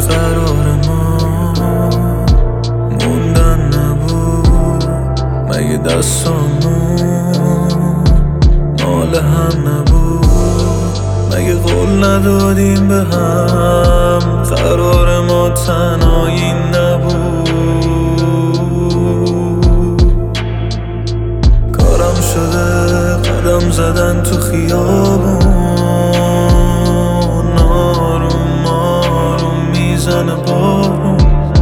قرار ما موندن نبود، مگه دستامون مال هم نبود؟ مگه قول ندادیم به هم قرار ما تنهایی نبود؟ کارم شده قدم زدن تو خیابون، آروم آروم میزنه بارون،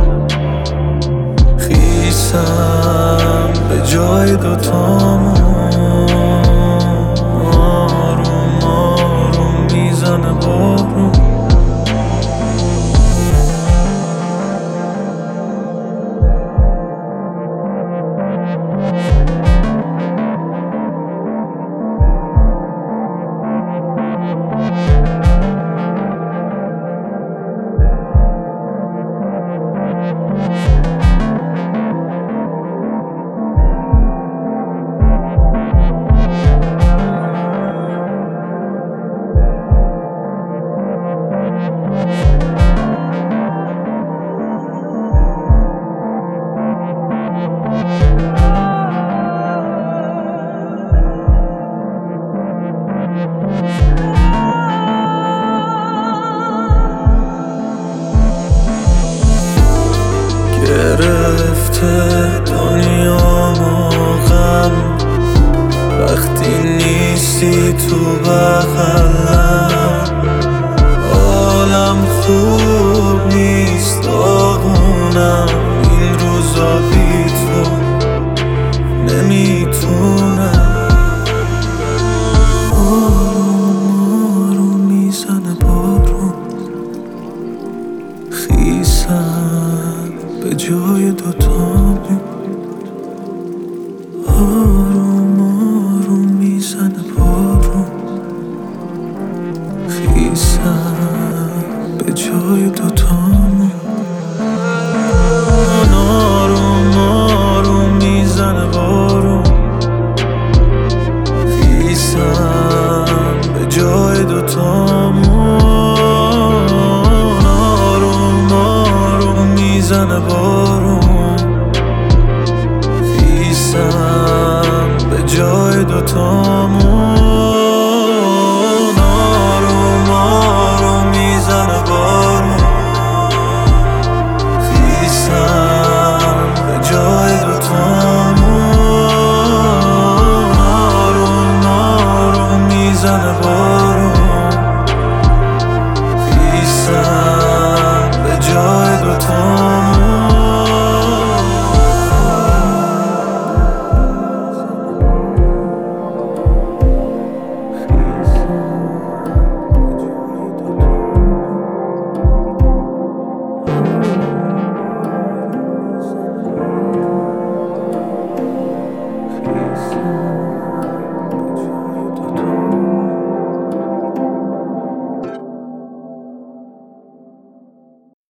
خیسم به جای دوتامون، آروم آروم میزنه بارون. گرفته دنیامو غم، وقتی نیستی تو بغلم، حالم خوب نیست، داغونم این روزا بی تو نمیتونم. آروم آروم میزنه بارون، خیسم به جای دوتامون،